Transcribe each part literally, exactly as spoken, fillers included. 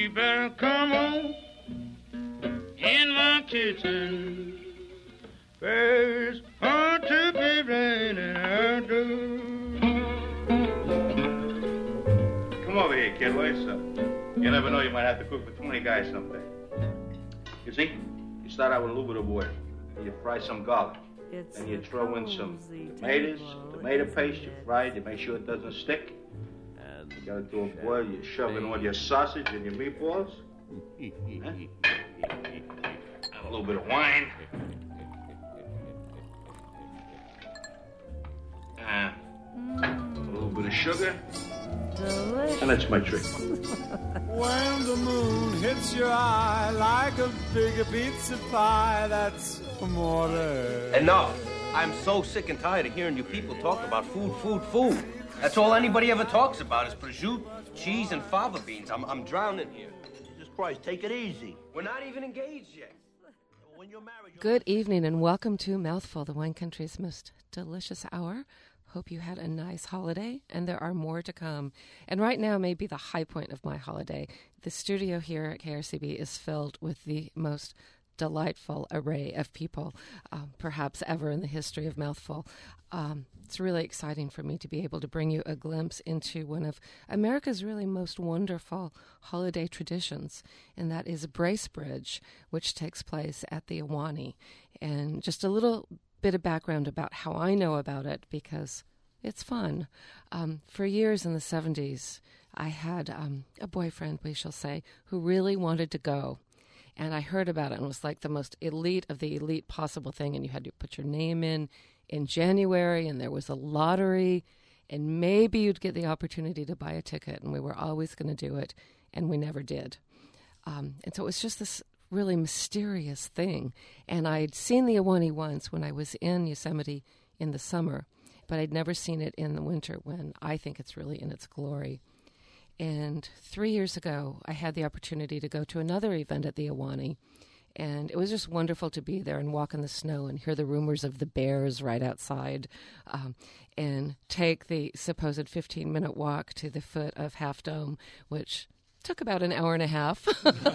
you better come on in my kitchen. There's hard to be raining out do. Come over here, kid. What's up? You never know, you might have to cook for twenty guys someday. You see, you start out with a little bit of oil. You fry some garlic. It's then you throw in some tomatoes, tomato paste, you fry it, you make sure it doesn't stick. And you got it to a boil, you shove in all your sausage and your meatballs. Huh? A little bit of wine. Uh, a little bit of sugar. Delicious. And that's my trick. When the moon hits your eye like a big pizza pie, that's amore. Enough. I'm so sick and tired of hearing you people talk about food, food, food. That's all anybody ever talks about is prosciutto, cheese, and fava beans. I'm, I'm drowning here. Jesus Christ, take it easy. We're not even engaged yet. When you're married, you're Good evening and welcome to Mouthful, the wine country's most delicious hour. Hope you had a nice holiday, and there are more to come. And right now may be the high point of my holiday. The studio here at K R C B is filled with the most delightful array of people, um, perhaps ever in the history of Mouthful. Um, it's really exciting for me to be able to bring you a glimpse into one of America's really most wonderful holiday traditions, and that is Bracebridge, which takes place at the Ahwahnee. And just a little bit of background about how I know about it, because it's fun. Um, for years in the seventies, I had um, a boyfriend, we shall say, who really wanted to go. And I heard about it and it was like the most elite of the elite possible thing. And you had to put your name in in January, and there was a lottery, and maybe you'd get the opportunity to buy a ticket. And we were always going to do it, and we never did. Um, and so it was just this really mysterious thing. And I'd seen the Ahwahnee once when I was in Yosemite in the summer, but I'd never seen it in the winter when I think it's really in its glory. And three years ago, I had the opportunity to go to another event at the Ahwahnee, and it was just wonderful to be there and walk in the snow and hear the rumors of the bears right outside, um, and take the supposed fifteen-minute walk to the foot of Half Dome, which took about an hour and a half.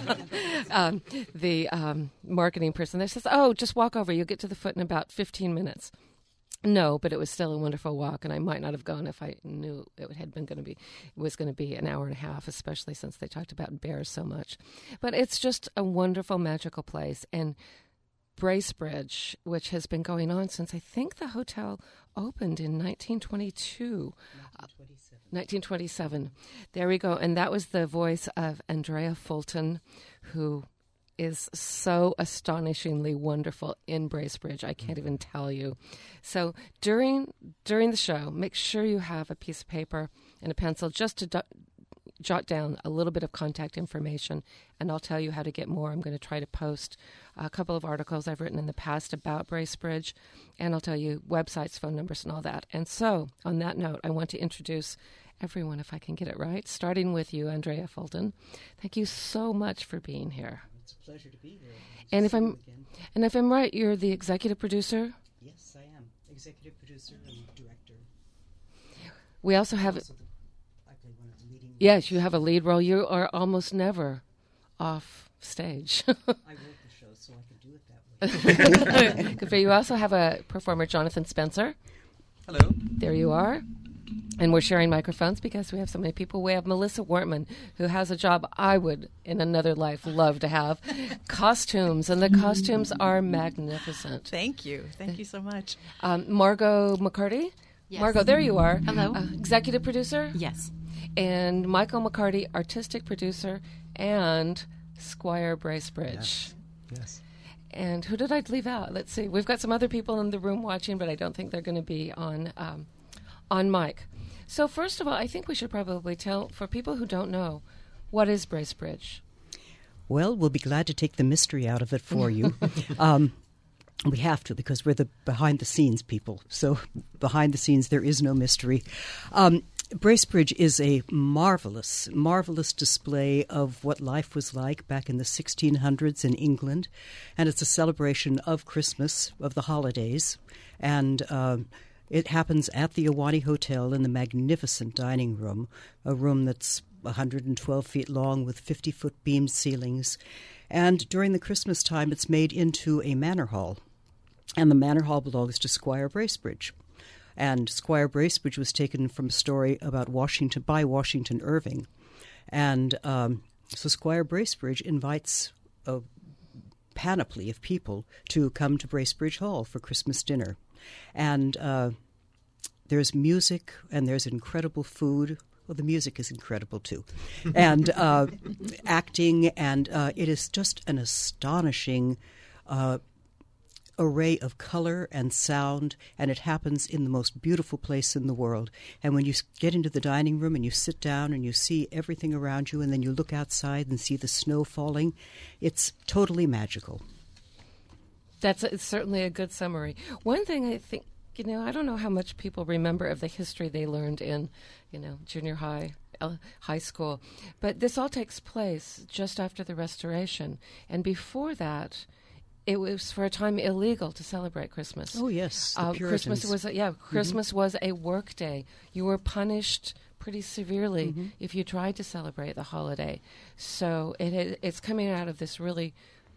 um, the um, marketing person there says, oh, just walk over. You'll get to the foot in about fifteen minutes. No, but it was still a wonderful walk, and I might not have gone if I knew it had been going to be, it was going to be an hour and a half, especially since they talked about bears so much. But it's just a wonderful, magical place. And Bracebridge, which has been going on since I think the hotel opened in nineteen twenty-two. nineteen twenty-seven. Uh, nineteen twenty-seven. There we go. And that was the voice of Andrea Fulton, who is so astonishingly wonderful in Bracebridge. I can't even tell you. So during during the show, make sure you have a piece of paper and a pencil just to do- jot down a little bit of contact information, and I'll tell you how to get more. I'm going to try to post a couple of articles I've written in the past about Bracebridge, and I'll tell you websites, phone numbers, and all that. And so, on that note, I want to introduce everyone, if I can get it right, starting with you, Andrea Fulton. Thank you so much for being here. It's a pleasure to be here. And if I'm and if I'm right, you're the executive producer? Yes, I am. Executive producer and director. We also have... Also the, I play one of the leading Yes, you have a lead role. You are almost never off stage. I wrote the show, so I could do it that way. Good for you. You also have a performer, Jonathan Spencer. Hello. There you are. And we're sharing microphones because we have so many people. We have Melissa Wortman, who has a job I would, in another life, love to have. Costumes, and the costumes are magnificent. Thank you. Thank you so much. Um, Margot McCarty. Yes. Margot, there you are. Hello. Uh, executive producer. Yes. And Michael McCarty, artistic producer, and Squire Bracebridge. Yes. Yes. And who did I leave out? Let's see. We've got some other people in the room watching, but I don't think they're going to be on um, on mic. So first of all, I think we should probably tell, for people who don't know, what is Bracebridge? Well, we'll be glad to take the mystery out of it for you. um, we have to, because we're the behind-the-scenes people. So behind the scenes, there is no mystery. Um, Bracebridge is a marvelous, marvelous display of what life was like back in the sixteen hundreds in England. And it's a celebration of Christmas, of the holidays. And um, it happens at the Ahwahnee Hotel in the magnificent dining room, a room that's one hundred twelve feet long with fifty-foot beamed ceilings. And during the Christmas time, it's made into a manor hall. And the manor hall belongs to Squire Bracebridge. And Squire Bracebridge was taken from a story about Washington by Washington Irving. And um, so Squire Bracebridge invites a panoply of people to come to Bracebridge Hall for Christmas dinner. And uh, there's music and there's incredible food. Well, the music is incredible, too. And uh, acting, and uh, it is just an astonishing uh, array of color and sound, and it happens in the most beautiful place in the world. And when you get into the dining room and you sit down and you see everything around you, and then you look outside and see the snow falling, it's totally magical. That's a, it's certainly a good summary. One thing I think, you know, I don't know how much people remember of the history they learned in, you know, junior high, uh, high school, but this all takes place just after the Restoration, and before that, it was for a time illegal to celebrate Christmas. Oh yes, the uh, Puritans. Christmas was a, yeah, Christmas mm-hmm. was a work day. You were punished pretty severely mm-hmm. if you tried to celebrate the holiday. So it it's coming out of this really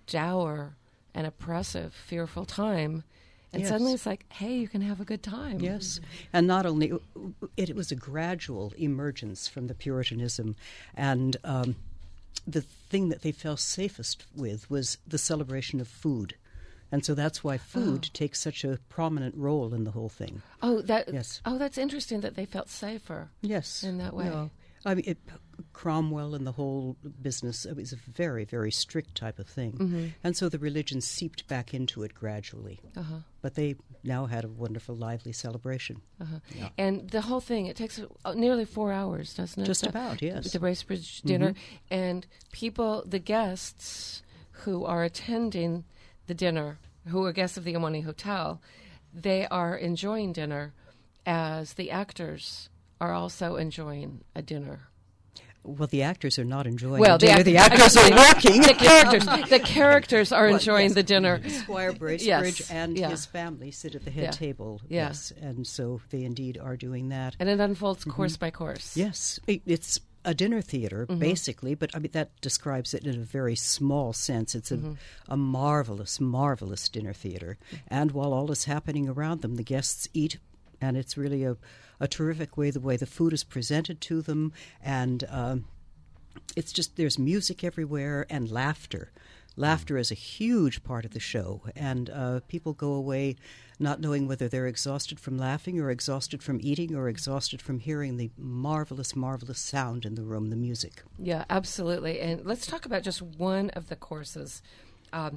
dour and oppressive, fearful time. And yes. suddenly it's like, hey, you can have a good time. Yes. And not only, it, it was a gradual emergence from the Puritanism. And um, the thing that they felt safest with was the celebration of food. And so that's why food oh. takes such a prominent role in the whole thing. Oh, that. Yes. Oh, that's interesting that they felt safer. Yes. In that way. No. I mean, it, Cromwell and the whole business, it was a very, very strict type of thing. Mm-hmm. And so the religion seeped back into it gradually. Uh-huh. But they now had a wonderful, lively celebration. Uh-huh. Yeah. And the whole thing, it takes uh, nearly four hours, doesn't it? Just the, about, yes. The Bracebridge dinner. Mm-hmm. And people, the guests who are attending the dinner, who are guests of the Omani Hotel, they are enjoying dinner as the actors are also enjoying a dinner. Well, the actors are not enjoying well, the dinner. The, act- the actors are working. The characters, the characters are well, enjoying yes. the dinner. Squire Bracebridge yes. and yeah. his family sit at the head yeah. table. Yeah. Yes, and so they indeed are doing that. And it unfolds mm-hmm. course by course. Yes, it, it's a dinner theater, mm-hmm. basically, but I mean that describes it in a very small sense. It's a, mm-hmm. a marvelous, marvelous dinner theater. And while all is happening around them, the guests eat, and it's really a, a terrific way, the way the food is presented to them, and um, it's just, there's music everywhere and laughter. Laughter is a huge part of the show, and uh, people go away not knowing whether they're exhausted from laughing or exhausted from eating or exhausted from hearing the marvelous, marvelous sound in the room, the music. Yeah, absolutely. And let's talk about just one of the courses um,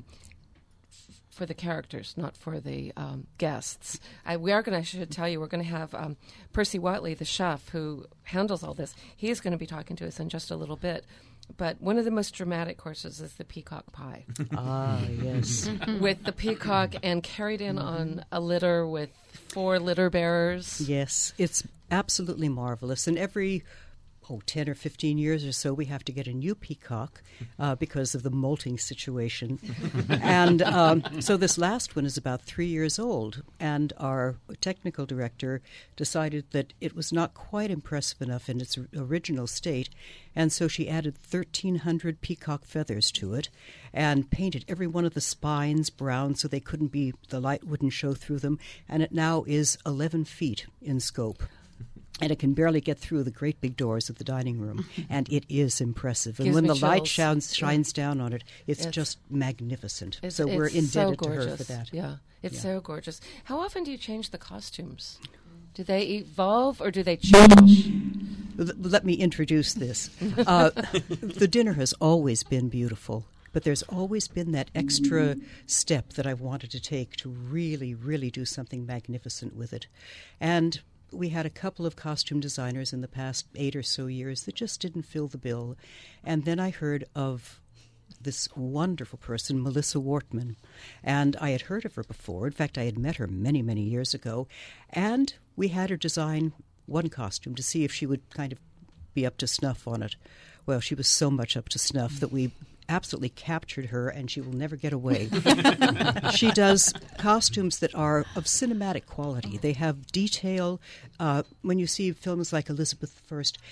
f- for the characters, not for the um, guests. I, we are going to, I should tell you, we're going to have um, Percy Watley, the chef who handles all this. He's going to be talking to us in just a little bit. But one of the most dramatic courses is the peacock pie. Ah, yes. With the peacock and carried in mm-hmm. on a litter with four litter bearers. Yes, it's absolutely marvelous. And every, oh, ten or fifteen years or so, we have to get a new peacock uh, because of the molting situation. and um, so this last one is about three years old. And our technical director decided that it was not quite impressive enough in its original state. And so she added thirteen hundred peacock feathers to it and painted every one of the spines brown so they couldn't be, the light wouldn't show through them. And it now is eleven feet in scope. And it can barely get through the great big doors of the dining room. And it is impressive. And Gives when the chills. light shines, shines yeah. down on it, it's, it's just magnification. It's, so it's we're indebted so to gorgeous. her for that. Yeah, it's yeah. so gorgeous. How often do you change the costumes? Do they evolve or do they change? Let me introduce this. Uh, the dinner has always been beautiful, but there's always been that extra step that I've wanted to take to really, really do something magnificent with it. And we had a couple of costume designers in the past eight or so years that just didn't fill the bill. And then I heard of this wonderful person, Melissa Wortman, and I had heard of her before. In fact, I had met her many, many years ago, and we had her design one costume to see if she would kind of be up to snuff on it. Well, she was so much up to snuff that we absolutely captured her, and she will never get away. She does costumes that are of cinematic quality. They have detail. Uh, when you see films like Elizabeth the First,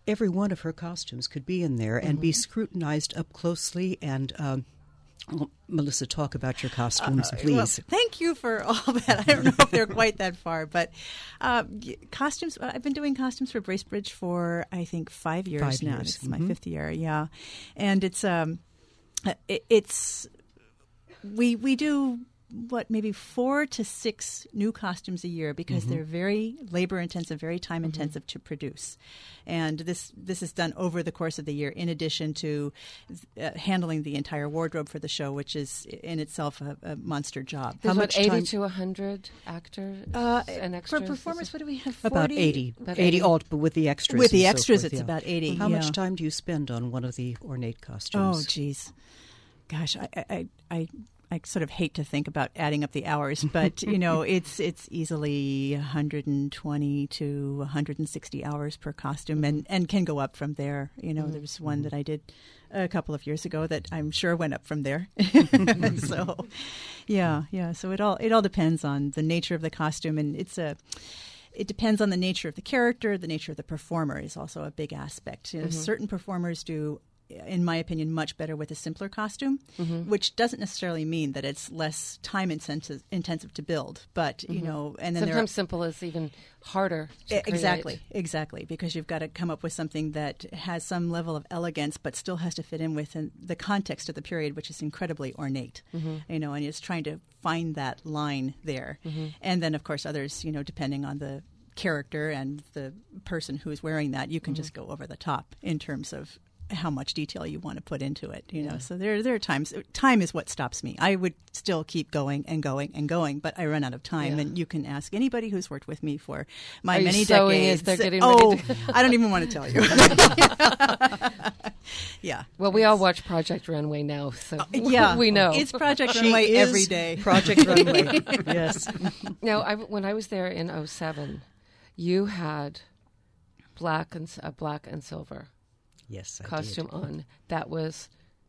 every one of her costumes could be in there and Mm-hmm. be scrutinized up closely. And um, well, Melissa, talk about your costumes, Uh, please. well, thank you for all that. I don't know if they're quite that far, but uh, y- costumes. I've been doing costumes for Bracebridge for I think five years Five now. years. It's my Mhm. fifth year, yeah, and it's um, it, it's we we do. What, maybe four to six new costumes a year because Mm-hmm. they're very labor intensive, very time intensive to produce, and this this is done over the course of the year. In addition to uh, handling the entire wardrobe for the show, which is in itself a, a monster job. There's How what, much eighty time- to one hundred actors Uh, and for extras? performers, what do we have? About forty? eighty. About eighty, eighty. all, but with the extras. With the and so extras, forth, it's yeah. about eighty. How yeah. much time do you spend on one of the ornate costumes? Oh, geez. Gosh, I, I, I, I sort of hate to think about adding up the hours, but you know, it's it's easily one hundred twenty to one hundred sixty hours per costume, and, and can go up from there. You know, there was one that I did a couple of years ago that I'm sure went up from there. So, yeah, yeah. So it all it all depends on the nature of the costume, and it's a. It depends on the nature of the character. The nature of the performer is also a big aspect. You know, certain performers do, in my opinion, much better with a simpler costume, which doesn't necessarily mean that it's less time intensive, intensive to build. But you know, and then there are, Sometimes simple is even harder to E- create. Exactly, exactly, because you've got to come up with something that has some level of elegance, but still has to fit in within the context of the period, which is incredibly ornate. You know, and it's trying to find that line there, and then of course others, you know, depending on the character and the person who's wearing that, you can just go over the top in terms of how much detail you want to put into it, you know. So there, there are times. Time is what stops me. I would still keep going and going and going, but I run out of time. Yeah. And you can ask anybody who's worked with me for my Are you many sewing decades. as they're getting oh, ready to- I don't even want to tell you. Yeah. Well, we all watch Project Runway now, so Yeah, we know. it's Project She Runway is every day. Project Runway. Yes. Now, I, when I was there in oh seven, you had black and s- a black and silver Yes, I costume did. on that was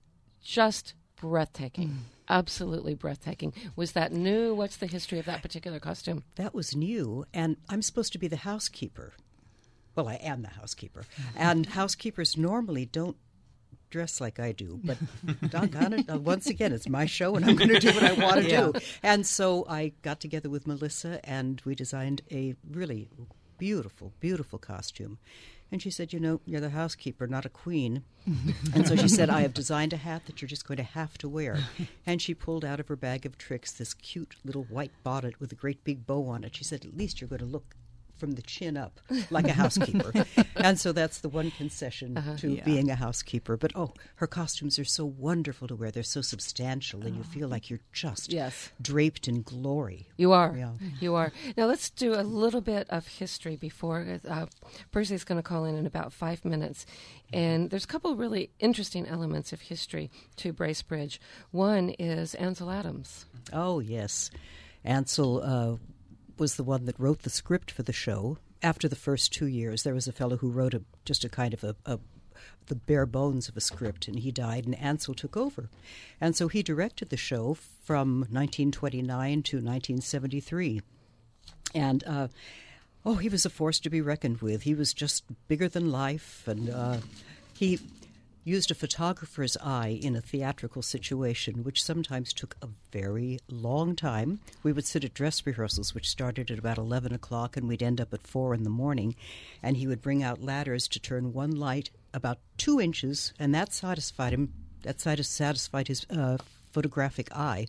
just breathtaking. Absolutely breathtaking. Was that new? What's the history of that particular costume? That was new, and I'm supposed to be the housekeeper. Well, I am the housekeeper. And housekeepers normally don't dress like I do, but doggone it, uh, once again, it's my show, and I'm going to do what I want to Yeah. do. And so I got together with Melissa, and we designed a really beautiful, beautiful costume. And she said, you know, you're the housekeeper, not a queen. And so she said, I have designed a hat that you're just going to have to wear. And she pulled out of her bag of tricks this cute little white bonnet with a great big bow on it. She said, at least you're going to look from the chin up like a housekeeper. And so that's the one concession Uh-huh. to Yeah. being a housekeeper. But, oh, her costumes are so wonderful to wear. They're so substantial, and you feel like you're just Yes. draped in glory. You are. Yeah. You are. Now, let's do a little bit of history before. Uh, Percy's going to call in in about five minutes. And there's a couple really interesting elements of history to Bracebridge. One is Ansel Adams. Oh, yes. Ansel uh, was the one that wrote the script for the show. After the first two years, there was a fellow who wrote a, just a kind of a, a the bare bones of a script, and he died, and Ansel took over. And so he directed the show from nineteen twenty-nine to nineteen seventy-three. And, uh, oh, he was a force to be reckoned with. He was just bigger than life, and uh, he used a photographer's eye in a theatrical situation, which sometimes took a very long time. We would sit at dress rehearsals, which started at about eleven o'clock, and we'd end up at four in the morning, and he would bring out ladders to turn one light about two inches, and that satisfied him. That satisfied his uh, photographic eye.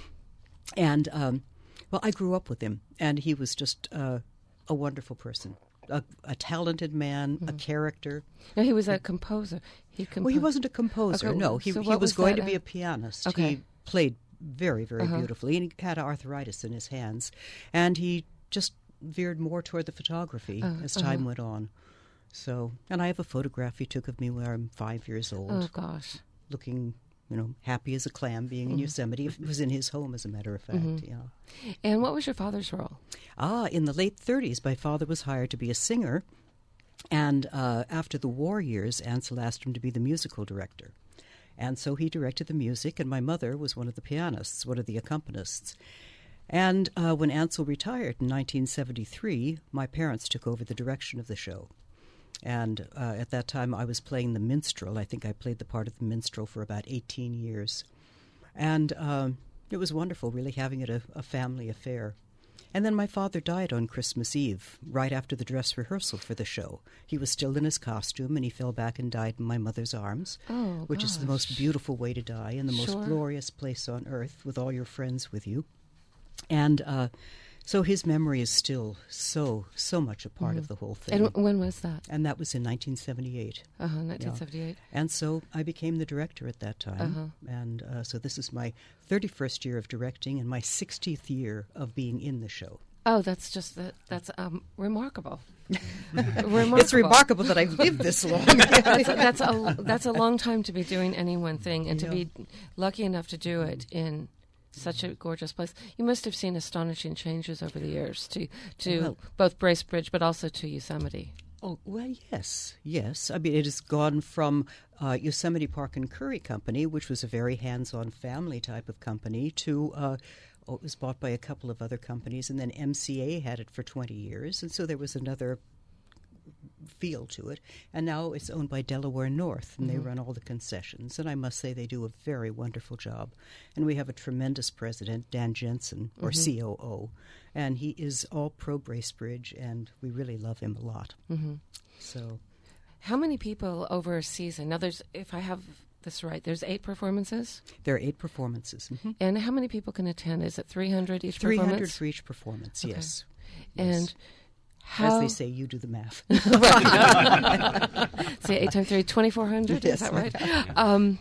And, um, well, I grew up with him, and he was just uh, a wonderful person. A, a talented man, a character. No, he was a composer. He compo- Well, he wasn't a composer. Okay, no, he, so he what was, was going that, to be uh, a pianist. Okay. He played very, very Uh-huh. beautifully, and he had arthritis in his hands. And he just veered more toward the photography Uh, as time went on. So, and I have a photograph he took of me when I'm five years old, Oh, gosh. looking, you know, happy as a clam, being Mm-hmm. in Yosemite. It was in his home, as a matter of fact. Yeah. And what was your father's role? Ah, in the late thirties, my father was hired to be a singer. And uh, after the war years, Ansel asked him to be the musical director. And so he directed the music, and my mother was one of the pianists, one of the accompanists. And uh, when Ansel retired in nineteen seventy-three, my parents took over the direction of the show. And uh, at that time, I was playing the minstrel. I think I played the part of the minstrel for about eighteen years. And um, it was wonderful, really having it a, a family affair. And then my father died on Christmas Eve, right after the dress rehearsal for the show. He was still in his costume, and he fell back and died in my mother's arms, oh, which gosh. is the most beautiful way to die and the Sure. most glorious place on earth with all your friends with you. And uh, so his memory is still so, so much a part Mhm. of the whole thing. And w- when was that? And that was in nineteen seventy-eight. Uh-huh, nineteen seventy-eight. Yeah. And so I became the director at that time. Uh-huh. And uh, so this is my thirty-first year of directing and my sixtieth year of being in the show. Oh, that's just that. That's um, remarkable. remarkable. It's remarkable that I've lived this long. that's, that's a that's a long time to be doing any one thing, and Yeah. to be lucky enough to do it in such a gorgeous place. You must have seen astonishing changes over the years to to Well- both Bracebridge, but also to Yosemite. Oh, well, yes, yes. I mean, it has gone from uh, Yosemite Park and Curry Company, which was a very hands-on family type of company, to uh, oh, it was bought by a couple of other companies, and then M C A had it for twenty years, and so there was another feel to it. And now it's owned by Delaware North, and Mm-hmm. they run all the concessions. And I must say they do a very wonderful job. And we have a tremendous president, Dan Jensen, or Mm-hmm. C O O, and he is all pro Bracebridge, and we really love him a lot. Mm-hmm. So How many people over a season? Now, there's if I have this right, there's eight performances, there are eight performances. Mm-hmm. and how many people can attend? Is it three hundred each three hundred performance? for each performance, Okay. yes. And Yes. how As they say, you do the math. say eight times three, twenty-four hundred. Is Yes. that right? Um,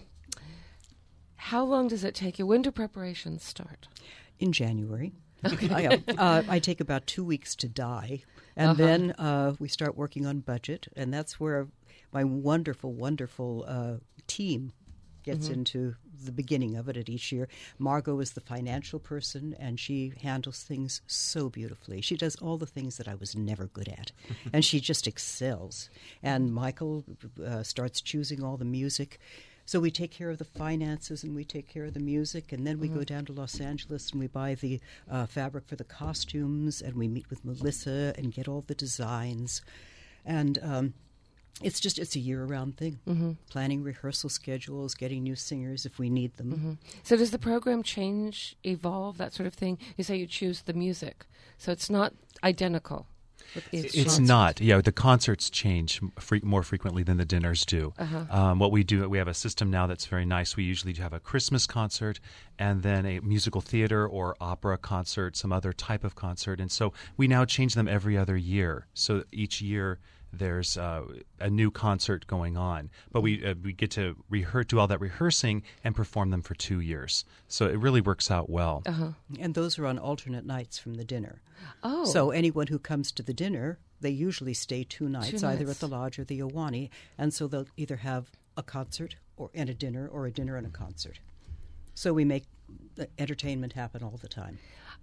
how long does it take you? When do preparations start? In January. I, uh, uh, I take about two weeks to die, and Uh-huh. then uh, we start working on budget, and that's where my wonderful, wonderful uh, team gets Mm-hmm. into the beginning of it at each year. Margot is the financial person, and she handles things so beautifully. She does all the things that I was never good at, and she just excels. And Michael uh, starts choosing all the music. So we take care of the finances and we take care of the music, and then we go down to Los Angeles and we buy the uh, fabric for the costumes, and we meet with Melissa and get all the designs. And um, it's just, it's a year-round thing. Mm-hmm. Planning rehearsal schedules, getting new singers if we need them. Mm-hmm. So does the program change, evolve, that sort of thing? You say you choose the music, so it's not identical. with each It's concert. not. Yeah, the concerts change fre- more frequently than the dinners do. Uh-huh. Um, what we do, we have a system now that's very nice. We usually have a Christmas concert and then a musical theater or opera concert, some other type of concert. And so we now change them every other year. So each year there's uh, a new concert going on. But we uh, we get to rehearse, do all that rehearsing and perform them for two years. So it really works out well. Uh-huh. And those are on alternate nights from the dinner. Oh. So anyone who comes to the dinner, they usually stay two nights, Two either nights. at the Lodge or the Ahwahnee, and so they'll either have a concert or and a dinner, or a dinner and a concert. So we make the entertainment happen all the time.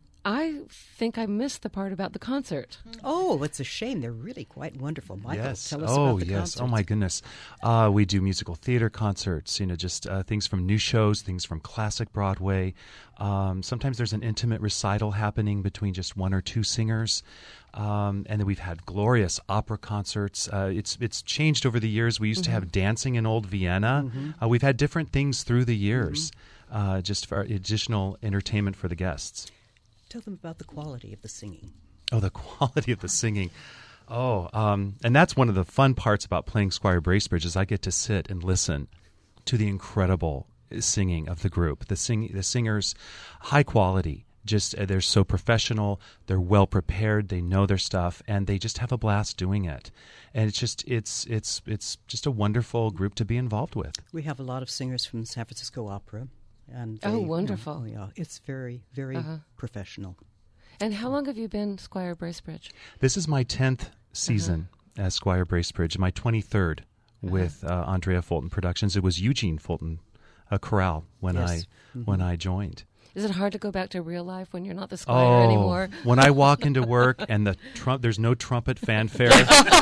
I think I missed the part about the concert. Oh, it's a shame. They're really quite wonderful. Michael, yes. tell us oh, about the yes. concerts. Oh, my goodness. Uh, we do musical theater concerts, you know, just uh, things from new shows, things from classic Broadway. Um, sometimes there's an intimate recital happening between just one or two singers. Um, and then we've had glorious opera concerts. Uh, it's it's changed over the years. We used Mm-hmm. to have dancing in Old Vienna. Uh, we've had different things through the years, Mm-hmm. uh, just for additional entertainment for the guests. Tell them about the quality of the singing. Oh, the quality of the singing. Oh, um, and that's one of the fun parts about playing Squire Bracebridge is I get to sit and listen to the incredible singing of the group. The sing, the singers, high quality. Just uh, they're so professional. They're well prepared. They know their stuff, and they just have a blast doing it. And it's just it's it's it's just a wonderful group to be involved with. We have a lot of singers from San Francisco Opera. And Oh, they- wonderful. Oh, yeah. It's very, very Uh-huh. professional. And how long have you been Squire Bracebridge? This is my tenth season as Squire Bracebridge, my twenty-third with uh, Andrea Fulton Productions. It was Eugene Fulton uh, Chorale when Yes. I Mm-hmm. when I joined. Is it hard to go back to real life when you're not the Squire anymore? When I walk into work and the trump, there's no trumpet fanfare.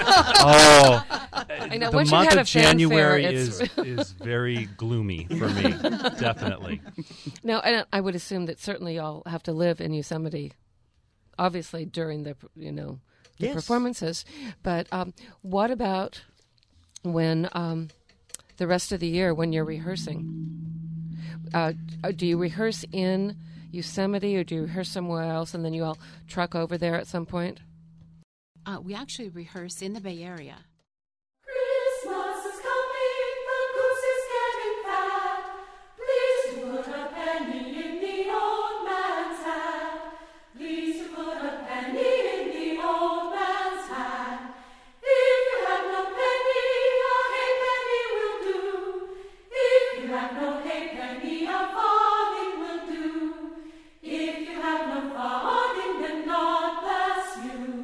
oh, I know. the Once you've month had of a fanfare, January it's- is is very gloomy for me. Definitely. Now, and I would assume that certainly y'all have to live in Yosemite, obviously during the you know the Yes. performances. But um, what about when um, the rest of the year when you're rehearsing? Uh, do you rehearse in Yosemite or do you rehearse somewhere else and then you all truck over there at some point? Uh, we actually rehearse in the Bay Area. Christmas is coming, the goose is getting fat. Please to put a penny in the old man's hat. Please to put a penny in the old man's hat. If you have no penny, a halfpenny will do. If you have no halfpenny, a farthing will do. If you have no farthing, then God bless you.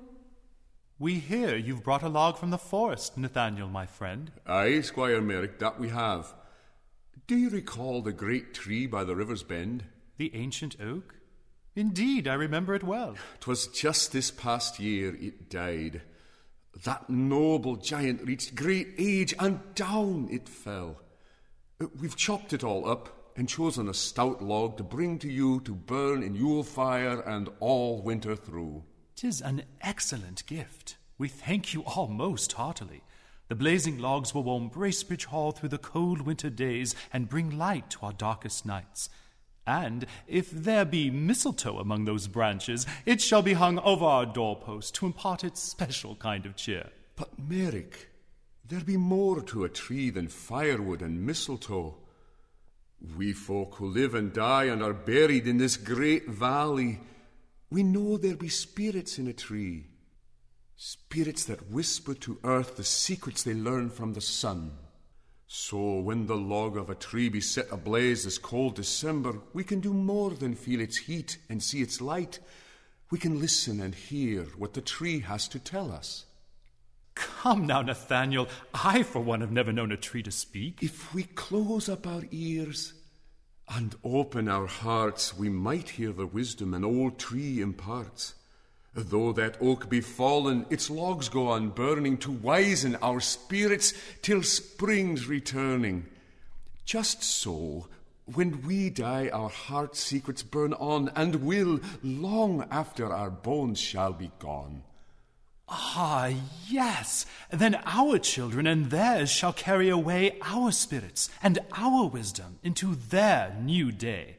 We hear you've brought a log from the forest, Nathaniel, my friend. Aye, Squire Merrick, that we have. Do you recall the great tree by the river's bend? The ancient oak? Indeed, I remember it well. 'Twas just this past year it died. That noble giant reached great age, and down it fell. We've chopped it all up and chosen a stout log to bring to you to burn in Yule fire and all winter through. 'Tis an excellent gift. We thank you all most heartily. The blazing logs will warm Bracebridge Hall through the cold winter days and bring light to our darkest nights. And if there be mistletoe among those branches, it shall be hung over our doorpost to impart its special kind of cheer. But, Merrick, there be more to a tree than firewood and mistletoe. We folk who live and die and are buried in this great valley, we know there be spirits in a tree, spirits that whisper to earth the secrets they learn from the sun. So when the log of a tree be set ablaze this cold December, we can do more than feel its heat and see its light. We can listen and hear what the tree has to tell us. Come now, Nathaniel, I for one have never known a tree to speak. If we close up our ears and open our hearts, we might hear the wisdom an old tree imparts. Though that oak be fallen, its logs go on burning to wisen our spirits till spring's returning. Just so, when we die, our heart secrets burn on and will, long after our bones shall be gone. Ah, yes. Then our children and theirs shall carry away our spirits and our wisdom into their new day.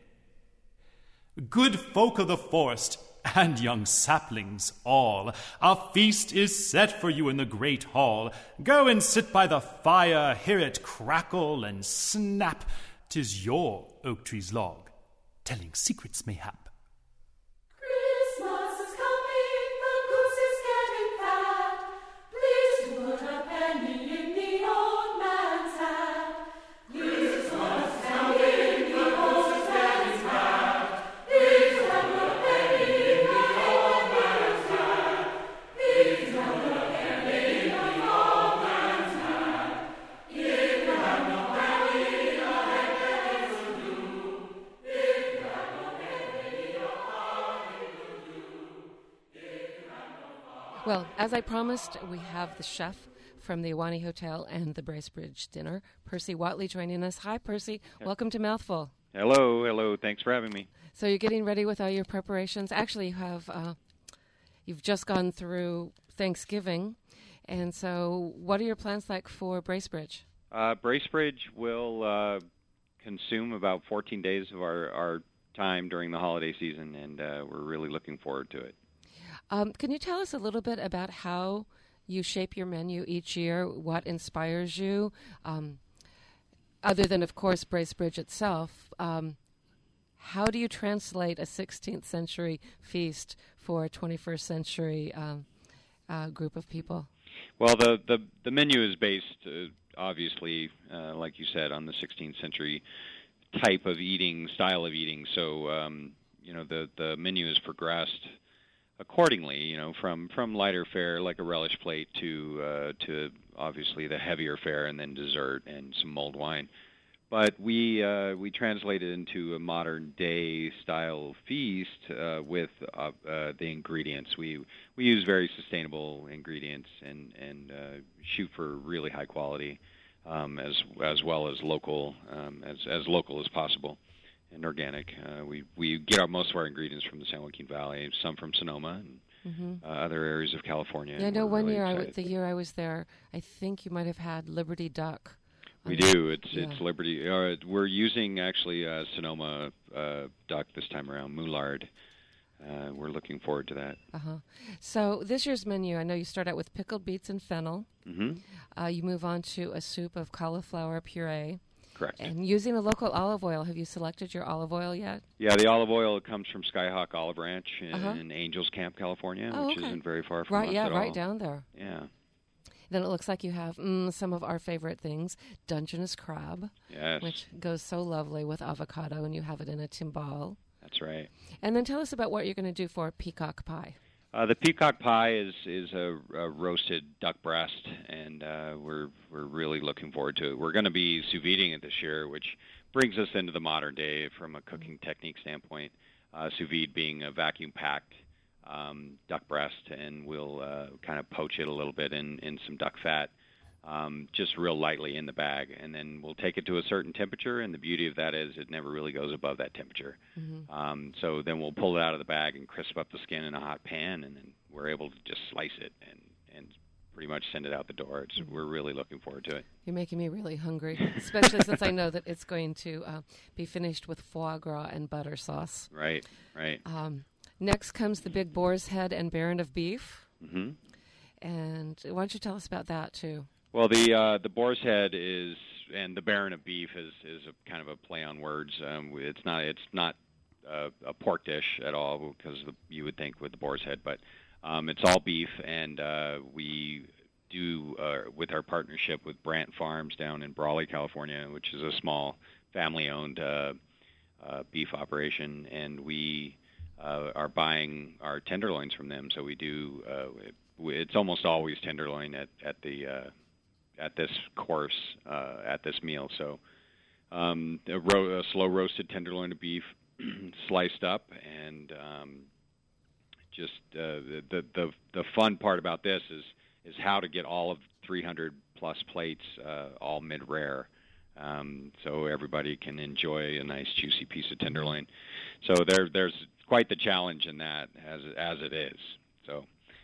Good folk of the forest, and young saplings all, a feast is set for you in the great hall. Go and sit by the fire, hear it crackle and snap. 'Tis your oak tree's log, telling secrets mayhap. Christmas is coming, the goose is getting fat. Please to put a penny in the old man's hat. Please to put a penny in the old man's hat. If you have no penny in the old man's hat. If you have no penny in the old man's hat. If you have no penny, a halfpenny will do. If you have no penny, a farthing will do. If you have no farthing. Well, as I promised, we have the chef from the Ahwahnee Hotel and the Bracebridge Dinner, Percy Watley, joining us. Hi, Percy. Welcome to Mouthful. Hello, hello. Thanks for having me. So you're getting ready with all your preparations. Actually, you have uh, you've just gone through Thanksgiving, and so what are your plans like for Bracebridge? Uh, Bracebridge will uh, consume about fourteen days of our, our time during the holiday season, and uh, we're really looking forward to it. Um, can you tell us a little bit about how you shape your menu each year, what inspires you, um, other than, of course, Bracebridge itself? Um, how do you translate a sixteenth century feast for a twenty-first century um, uh, group of people? Well, the, the, the menu is based, uh, obviously, uh, like you said, on the sixteenth century type of eating, style of eating. So, um, you know, the, the menu has progressed accordingly, you know, from, from lighter fare like a relish plate to uh, to obviously the heavier fare and then dessert and some mulled wine. But we uh, we translate it into a modern day style feast uh, with uh, uh, the ingredients. We we use very sustainable ingredients and and uh, shoot for really high quality, um, as as well as local um, as as local as possible. And organic. Uh, we we get our most of our ingredients from the San Joaquin Valley, some from Sonoma, and Mhm. uh, other areas of California. Yeah, I and know we're one really year, I excited. w- the year I was there, I think you might have had Liberty Duck. We on the- do. It's yeah. it's Liberty. Uh, we're using actually uh, Sonoma uh, duck this time around, Moulard. Uh, we're looking forward to that. Uh-huh. So this year's menu, I know you start out with pickled beets and fennel. Mhm. Uh, you move on to a soup of cauliflower puree. Correct. And using the local olive oil, have you selected your olive oil yet? Yeah, the olive oil comes from Skyhawk Olive Ranch in, Uh-huh. in Angels Camp, California, Oh, which okay. isn't very far from Right, us yeah, at right all. down there. Yeah. Then it looks like you have mm, some of our favorite things, Dungeness crab, Yes. which goes so lovely with avocado, and you have it in a timbale. That's right. And then tell us about what you're going to do for peacock pie. Uh, the peacock pie is is a, a roasted duck breast, and uh, we're we're really looking forward to it. We're going to be sous videing it this year, which brings us into the modern day from a cooking technique standpoint. Uh, sous vide being a vacuum packed um, duck breast, and we'll uh, kind of poach it a little bit in, in some duck fat, um, just real lightly in the bag, and then we'll take it to a certain temperature. And the beauty of that is it never really goes above that temperature. Mhm. Um, so then we'll pull it out of the bag and crisp up the skin in a hot pan, and then we're able to just slice it and, and pretty much send it out the door. It's, we're really looking forward to it. You're making me really hungry, especially since I know that it's going to uh, be finished with foie gras and butter sauce. Right, right. Um, next comes the big boar's head and baron of beef. hmm And why don't you tell us about that, too? Well, the uh, the boar's head is, and the baron of beef is is a kind of a play on words. Um, it's not it's not a, a pork dish at all, because the, you would think with the boar's head, but um, it's all beef, and uh, we do uh, with our partnership with Brant Farms down in Brawley, California, which is a small family-owned uh, uh, beef operation, and we uh, are buying our tenderloins from them. So we do. Uh, it, it's almost always tenderloin at at the uh, at this course, uh, at this meal. So um, a, ro- a slow roasted tenderloin of beef, sliced up, and um, just uh, the, the the the fun part about this is is how to get all of three hundred plus plates uh, all mid rare, um, so everybody can enjoy a nice juicy piece of tenderloin. So there there's quite the challenge in that as as it is. So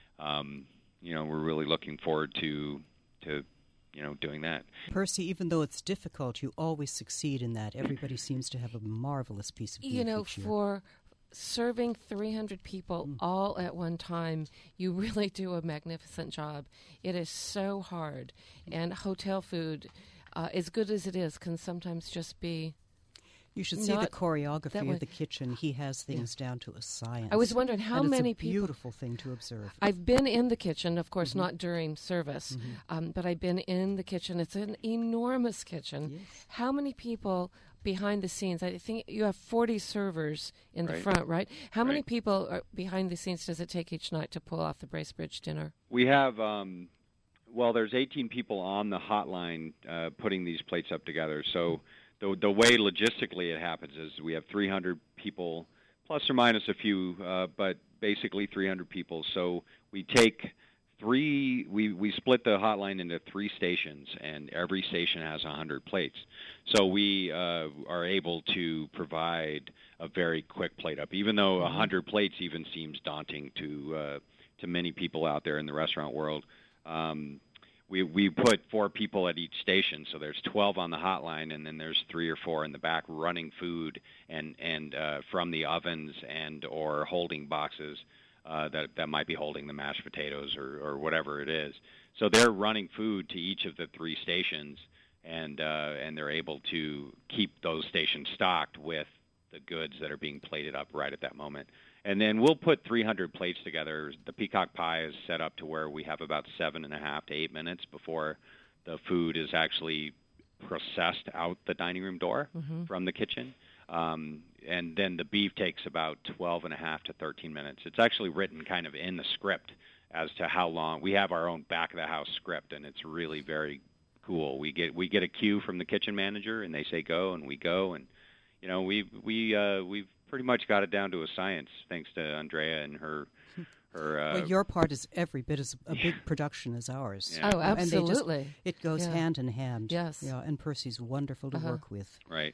um, you know, we're really looking forward to to you know, doing that. Percy, even though it's difficult, you always succeed in that. Everybody seems to have a marvelous piece of beef You know, each year. for serving three hundred people Mm. all at one time, you really do a magnificent job. It is so hard. And hotel food, uh, as good as it is, can sometimes just be... You should see the not that choreography way. of the kitchen. He has things down to a science. I was wondering how and it's many a people- beautiful thing to observe. I've been in the kitchen, of course, Mhm. not during service, Mhm. um, but I've been in the kitchen. It's an enormous kitchen. Yes. How many people behind the scenes? I think you have forty servers in the Right. front, right? How many Right. people are behind the scenes does it take each night to pull off the Bracebridge dinner? We have, um, well, there's eighteen people on the hotline uh, putting these plates up together. So the the way logistically it happens is we have three hundred people, plus or minus a few, uh, but basically three hundred people. So we take three, we, we split the hotline into three stations, and every station has one hundred plates. So we uh, are able to provide a very quick plate up, even though one hundred plates even seems daunting to uh, to many people out there in the restaurant world. Um, we we put four people at each station, so there's twelve on the hotline, and then there's three or four in the back running food and and uh, from the ovens and or holding boxes uh, that that might be holding the mashed potatoes or or whatever it is. So they're running food to each of the three stations, and uh, and they're able to keep those stations stocked with the goods that are being plated up right at that moment. And then we'll put three hundred plates together. The peacock pie is set up to where we have about seven and a half to eight minutes before the food is actually processed out the dining room door Mhm. from the kitchen. Um, and then the beef takes about twelve and a half to thirteen minutes. It's actually written kind of in the script as to how long. We have our own back of the house script, and it's really very cool. We get we get a cue from the kitchen manager, and they say go, and we go, and you know we we uh, we've pretty much got it down to a science, thanks to Andrea and her her. Uh, Well, your part is every bit as a big production as ours. Yeah. Oh, And they just- absolutely. it goes Yeah. hand in hand. Yes. Yeah, and Percy's wonderful to Uh-huh. work with. right.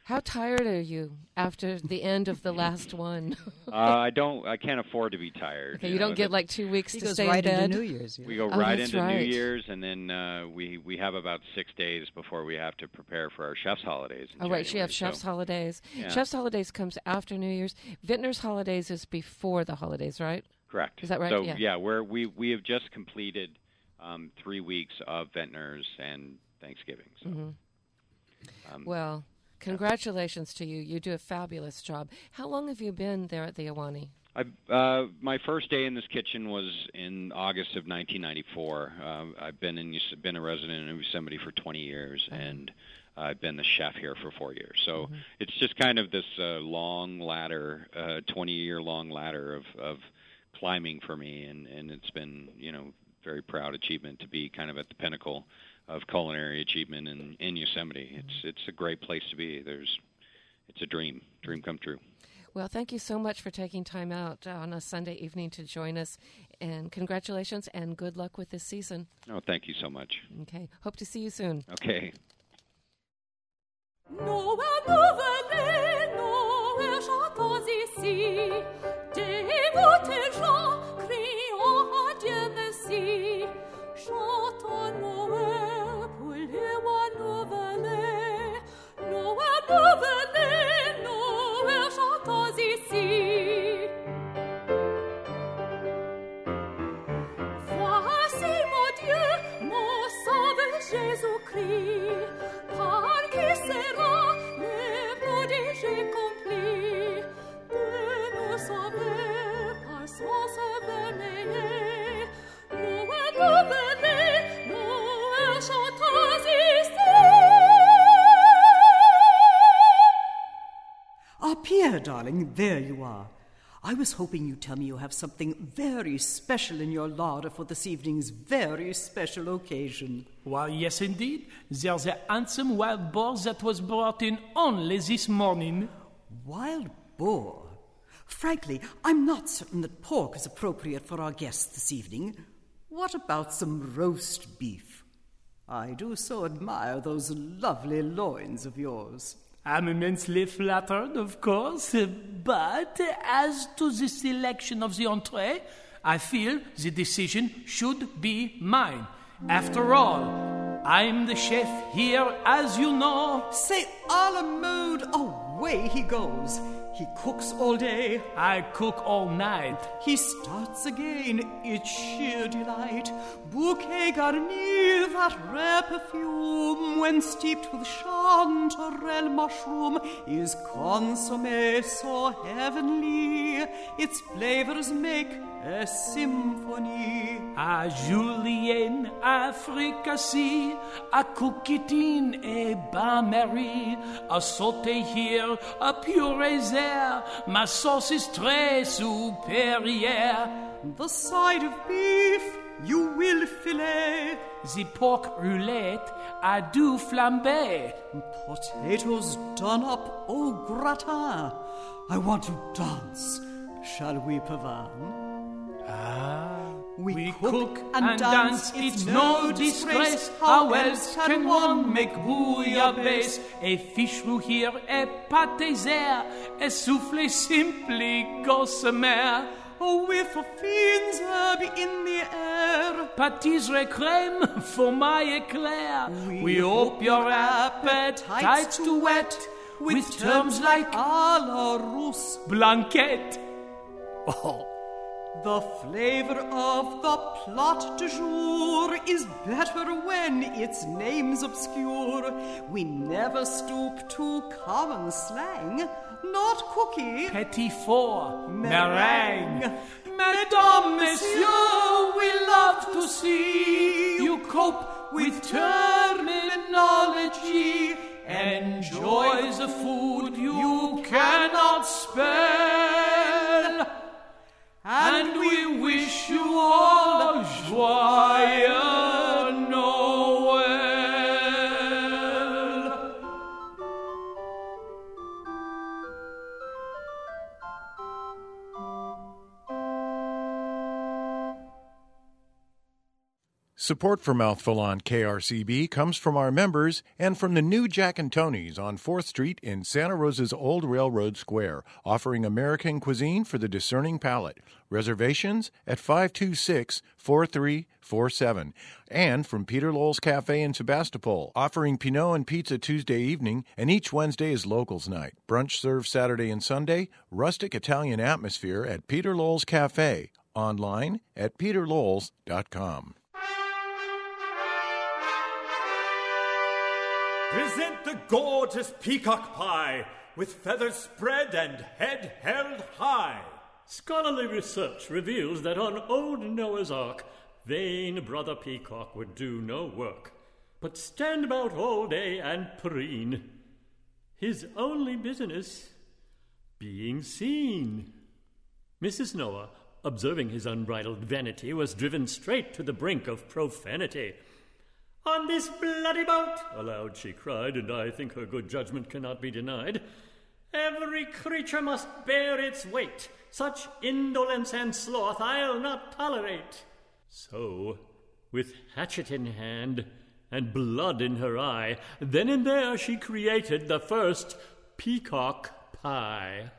How tired are you after the end of the last one? uh, I don't. I can't afford to be tired. Okay, you, you know, don't get like two weeks he to goes stay right in bed. into New Year's. Yeah. We go Oh, right that's into right. New Year's, and then uh, we we have about six days before we have to prepare for our chef's holidays. in Oh, right. So you have January, Chef's so- Holidays. Yeah. Chef's Holidays comes after New Year's. Vintner's Holidays is before the holidays, right? Correct. Is that right? So Yeah. we're we we have just completed um, three weeks of Vintners and Thanksgiving. So. Mhm. Um, Well, congratulations to you. You do a fabulous job. How long have you been there at the Awani? I, uh, my first day in this kitchen was in August of nineteen ninety-four. Uh, I've been in Yos- been a resident in Yosemite for twenty years, Uh-huh. and I've been the chef here for four years. So Mhm. it's just kind of this uh, long ladder, uh, twenty-year long ladder of, of climbing for me, and, and it's been, you know, very proud achievement to be kind of at the pinnacle of culinary achievement in, in Yosemite. It's it's a great place to be. There's, it's a dream, dream come true. Well, thank you so much for taking time out on a Sunday evening to join us. And congratulations and good luck with this season. Oh, thank you so much. Okay. Hope to see you soon. Okay. Noël nouvelé, Noël chantons ici, dévotés gens, crions à Dieu merci. Chantons Noël pour les rois nouvelés, Noël nouvelé, Noël chantons ici. Voici mon Dieu, mon sauveur Jésus-Christ, par qui sera le prodige accompli, de nous sauver par son sauveur né. Noël nouvelé, Noël chantons ici. Ah, Pierre, darling, there you are. I was hoping you'd tell me you have something very special in your larder for this evening's very special occasion. Why, yes, indeed. There's a handsome wild boar that was brought in only this morning. Wild boar? Frankly, I'm not certain that pork is appropriate for our guests this evening. What about some roast beef? I do so admire those lovely loins of yours. I'm immensely flattered, of course, but as to the selection of the entree, I feel the decision should be mine. After all, I'm the chef here, as you know. C'est à la mode. Away he goes. He cooks all day. I cook all night. He starts again. It's sheer delight. Bouquet garni, that rare perfume, when steeped with chanterelle mushroom, is consommé so heavenly. Its flavors make a symphony. A julienne, a fricassee, a coquetine, a bain-marie, a sauté here, a purée there. Ma sauce is très supérieure. The side of beef you will fillet. The pork roulette, I do flambe. Potatoes done up au gratin. I want to dance. Shall we, Pavan? Ah, we, we cook, cook and, and dance. dance. It's no disgrace. How else can one make bouillabaisse? A fish roux here, a pâté there, a soufflé simply gossamer. A whiff of fiends herb in the air. Pâtisserie crème for my eclair. We, we hope your appetite's to wet with terms like à la rousse, blanquette. Oh. The flavor of the plot du jour is better when its name's obscure. We never stoop to common slang, not cookie, petit four, meringue. meringue. Mesdames, messieurs, we love to see you cope with terminology. Enjoy the food you cannot spell. And we wish you all joyeux Noël. Support for Mouthful on K R C B comes from our members and from the new Jack and Tony's on fourth Street in Santa Rosa's Old Railroad Square, offering American cuisine for the discerning palate. Reservations at five two six, four three four seven. And from Peter Lowell's Cafe in Sebastopol, offering Pinot and Pizza Tuesday evening, and each Wednesday is Locals Night. Brunch served Saturday and Sunday, rustic Italian atmosphere at Peter Lowell's Cafe. Online at peter lowells dot com. Present the gorgeous peacock pie, with feathers spread and head held high. Scholarly research reveals that on old Noah's Ark, vain Brother Peacock would do no work, but stand about all day and preen. His only business being seen. Missus Noah, observing his unbridled vanity, was driven straight to the brink of profanity. "On this bloody boat," aloud she cried, and I think her good judgment cannot be denied, "every creature must bear its weight. Such indolence and sloth I'll not tolerate." So, with hatchet in hand and blood in her eye, then and there she created the first peacock pie.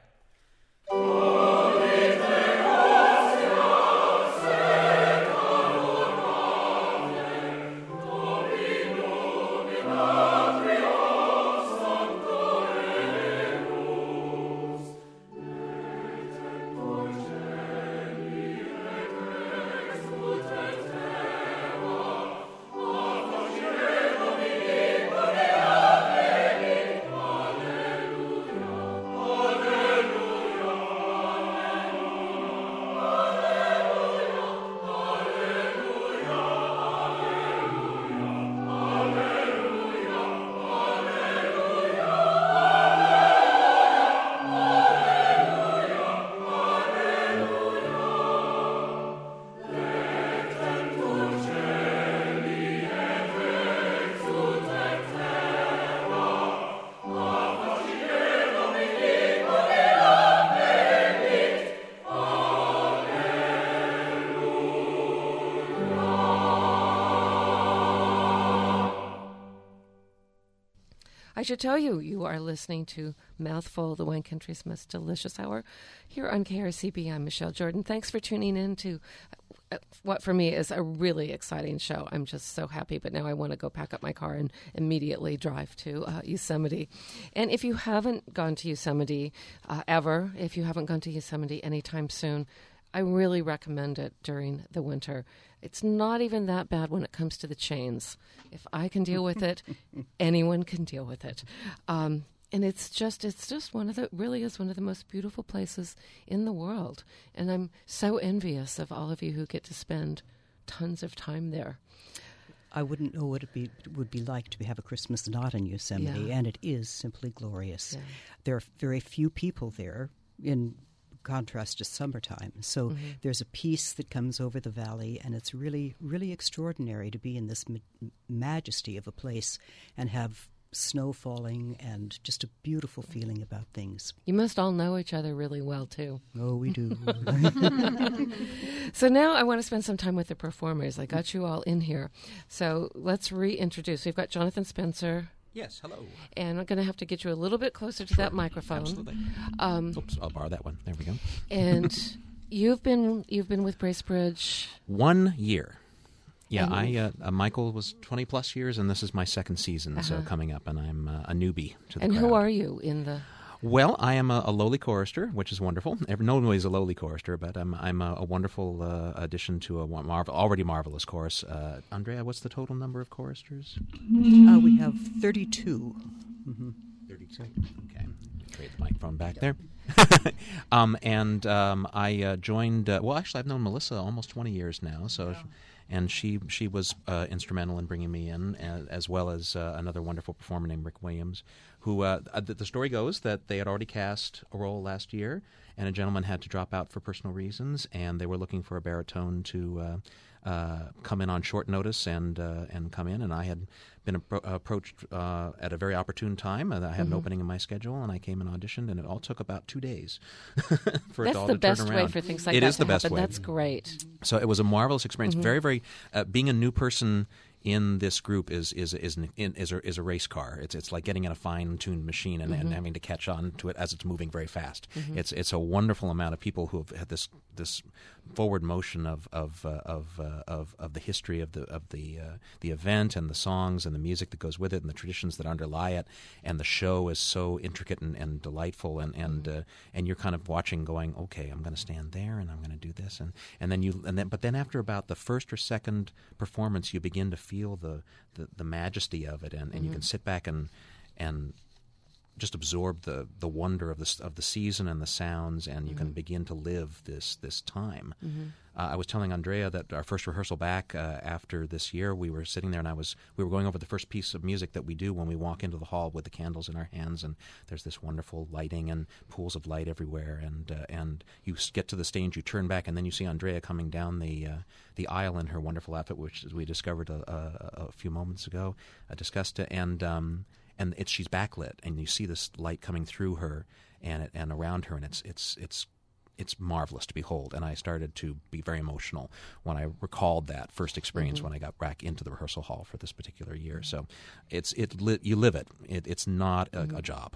I should tell you, you are listening to Mouthful, the Wine Country's most delicious hour, here on K R C B. I'm Michelle Jordan. Thanks for tuning in to uh, what for me is a really exciting show. I'm just so happy, but now I want to go pack up my car and immediately drive to uh, Yosemite. And if you haven't gone to Yosemite uh, ever, if you haven't gone to Yosemite anytime soon, I really recommend it during the winter. It's not even that bad when it comes to the chains. If I can deal with it, anyone can deal with it. Um, and it's just, it's just one of the, really is one of the most beautiful places in the world. And I'm so envious of all of you who get to spend tons of time there. I wouldn't know what it be, would be like to have a Christmas not in Yosemite, Yeah. and it is simply glorious. Yeah. There are very few people there in contrast to summertime. So Mm-hmm. there's a peace that comes over the valley, and it's really, really extraordinary to be in this ma- majesty of a place and have snow falling and just a beautiful feeling about things. You must all know each other really well, too. Oh, we do. So now I want to spend some time with the performers. I got you all in here. So let's reintroduce. We've got Jonathan Spencer. Yes, hello. And I'm going to have to get you a little bit closer to Sure, that microphone. Absolutely. Um, Oops, I'll borrow that one. There we go. And you've been you've been with Bracebridge One year. Yeah, And I you've- uh, uh, Michael was twenty plus years, and this is my second season, so Uh-huh. coming up, and I'm uh, a newbie to the And crowd. who are you in the? Well, I am a, a lowly chorister, which is wonderful. Every, no one is a lowly chorister, but I'm I'm a, a wonderful uh, addition to a one- marvel, already marvelous chorus. Uh, Andrea, what's the total number of choristers? Uh, we have thirty-two. Mm-hmm. thirty-two. Okay. Trade the microphone back there. um, and um, I uh, joined. Uh, well, actually, I've known Melissa almost twenty years now. So, and she she was uh, instrumental in bringing me in, uh, as well as uh, another wonderful performer named Rick Williams, who uh, the, the story goes that they had already cast a role last year, and a gentleman had to drop out for personal reasons, and they were looking for a baritone to uh, uh, come in on short notice and uh, and come in, and I had been appro- approached uh, at a very opportune time. And I had Mhm. an opening in my schedule, and I came and auditioned, and it all took about two days for That's it all the to best turn way around. for things like It that is to the best happen. way. That's great. So it was a marvelous experience. Mhm. Very, very uh, being a new person in this group is is is an, is, a, is a race car. It's it's like getting in a fine tuned machine and, Mhm. and having to catch on to it as it's moving very fast. Mhm. It's it's a wonderful amount of people who have had this this forward motion of of uh, of, uh, of of the history of the of the uh, the event and the songs and the music that goes with it and the traditions that underlie it. And the show is so intricate and, and delightful. And and uh, and you're kind of watching, going, okay, I'm going to stand there and I'm going to do this, and and then you and then but then after about the first or second performance, you begin to feel the, the, the majesty of it, and, and you Mhm. can sit back and and just absorb the, the wonder of the of the season and the sounds, and you can Mhm. begin to live this this time. Mhm. Uh, I was telling Andrea that our first rehearsal back uh, after this year, we were sitting there, and I was we were going over the first piece of music that we do when we walk into the hall with the candles in our hands, and there's this wonderful lighting and pools of light everywhere, and uh, and you s- get to the stage, you turn back, and then you see Andrea coming down the uh, the aisle in her wonderful outfit, which we discovered a, a, a few moments ago, uh, discussed it, and um, and it's she's backlit, and you see this light coming through her and it, and around her, and it's it's it's it's marvelous to behold. And I started to be very emotional when I recalled that first experience Mhm. when I got back into the rehearsal hall for this particular year. So it's it li- you live it. it it's not a, a job.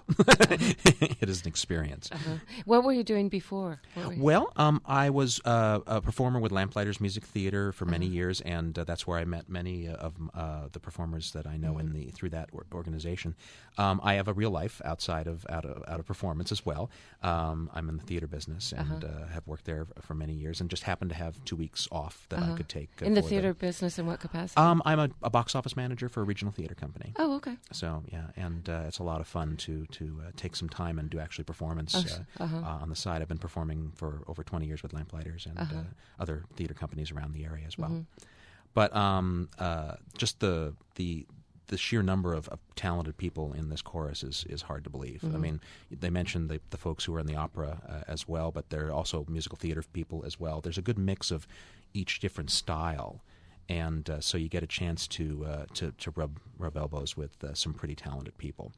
It is an experience. Uh-huh. What were you doing before? What were you- Well, um, I was uh, a performer with Lamplighters Music Theater for many Uh-huh. years, and uh, that's where I met many uh, of uh, the performers that I know in the through that or- organization. Um, I have a real life outside of out of out of performance as well. Um, I'm in the theater business and Uh-huh. uh, have worked there for many years, and just happened to have two weeks off that Uh-huh. I could take uh, in the for theater business. In what capacity? Um, I'm a, a box office manager for a regional theater company. Oh, okay. So yeah, and uh, it's a lot of fun to to uh, take some time and do actually performance Oh, uh, s- uh-huh. uh, on the side. I've been performing for over twenty years with Lamplighters and Uh-huh. uh, other theater companies around the area as well. Mhm. But um, uh, just the the the sheer number of, of talented people in this chorus is, is hard to believe. I Mhm. mean, they mentioned the, the folks who are in the opera uh, as well, but there are also musical theater people as well. There's a good mix of each different style, and uh, so you get a chance to uh, to, to rub rub elbows with uh, some pretty talented people.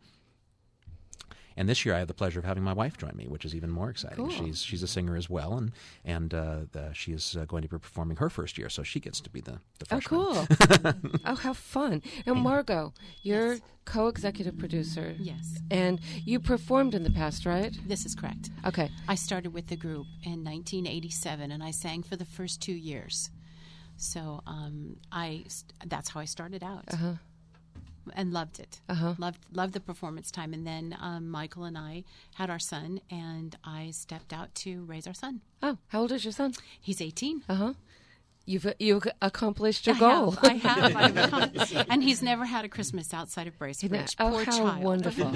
And this year, I have the pleasure of having my wife join me, which is even more exciting. Cool. She's she's a singer as well, and and uh, the, she is uh, going to be performing her first year, so she gets to be the, the Oh, freshman. cool. Oh, how fun. Now, Margot, you're co-executive producer. Yes. And you performed in the past, right? This is correct. Okay. I started with the group in nineteen eighty-seven, and I sang for the first two years. So um, I that's how I started out. Uh-huh. And loved it. Uh-huh. Loved loved the performance time. And then um, Michael and I had our son, and I stepped out to raise our son. Oh, how old is your son? He's eighteen. Uh-huh. You've you've accomplished your I goal. Have, I have. I've accomplished- and he's never had a Christmas outside of Bracebridge. Oh, Poor how child. wonderful.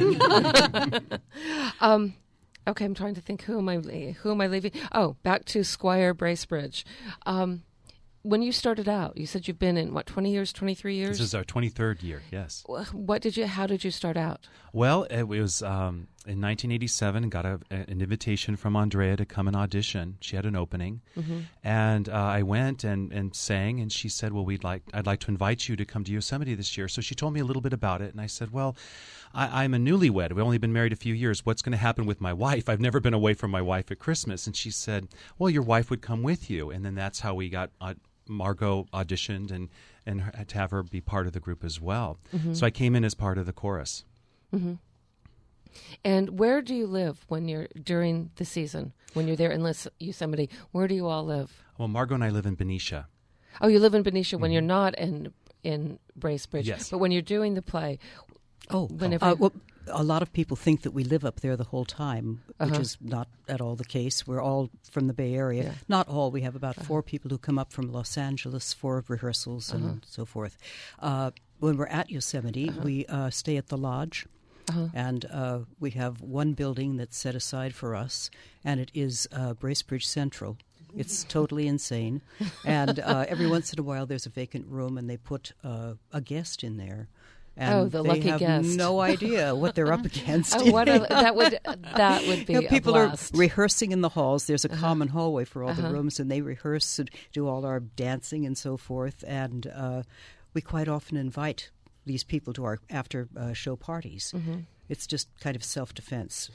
um, okay, I'm trying to think. Who am I? Who am I leaving? Oh, back to Squire Bracebridge. Um, when you started out, you said you've been in what, twenty years, twenty-three years? This is our twenty-third year, yes. What did you? How did you start out? Well, it was um, in nineteen eighty-seven. Got a, an invitation from Andrea to come and audition. She had an opening, Mhm. and uh, I went and, and sang. And she said, "Well, we'd like I'd like to invite you to come to Yosemite this year." So she told me a little bit about it, and I said, "Well, I, I'm a newlywed. We've only been married a few years. What's going to happen with my wife? I've never been away from my wife at Christmas." And she said, "Well, your wife would come with you." And then that's how we got. Uh, Margot auditioned and and her, to have her be part of the group as well. Mhm. So I came in as part of the chorus. Mm-hmm. And where do you live when you're during the season? When you're there in Lis- Yosemite, where do you all live? Well, Margot and I live in Benicia. Oh, you live in Benicia when Mhm. you're not in in Bracebridge. Yes. But when you're doing the play, Oh, whenever uh, well, a lot of people think that we live up there the whole time, which Uh-huh. is not at all the case. We're all from the Bay Area. Yeah. Not all. We have about four people who come up from Los Angeles for rehearsals Uh-huh. and so forth. Uh, when we're at Yosemite, Uh-huh. we uh, stay at the lodge. Uh-huh. And uh, we have one building that's set aside for us, and it is uh, Bracebridge Central. It's totally insane. And uh, every once in a while, there's a vacant room, and they put uh, a guest in there. And oh, the they lucky have guest! no idea what they're up against. Oh, what a, that would that would be you know, a people blast. are rehearsing in the halls. There's a Uh-huh. common hallway for all Uh-huh. the rooms, and they rehearse and do all our dancing and so forth. And uh, we quite often invite these people to our after uh, show parties. Mhm. It's just kind of self-defense.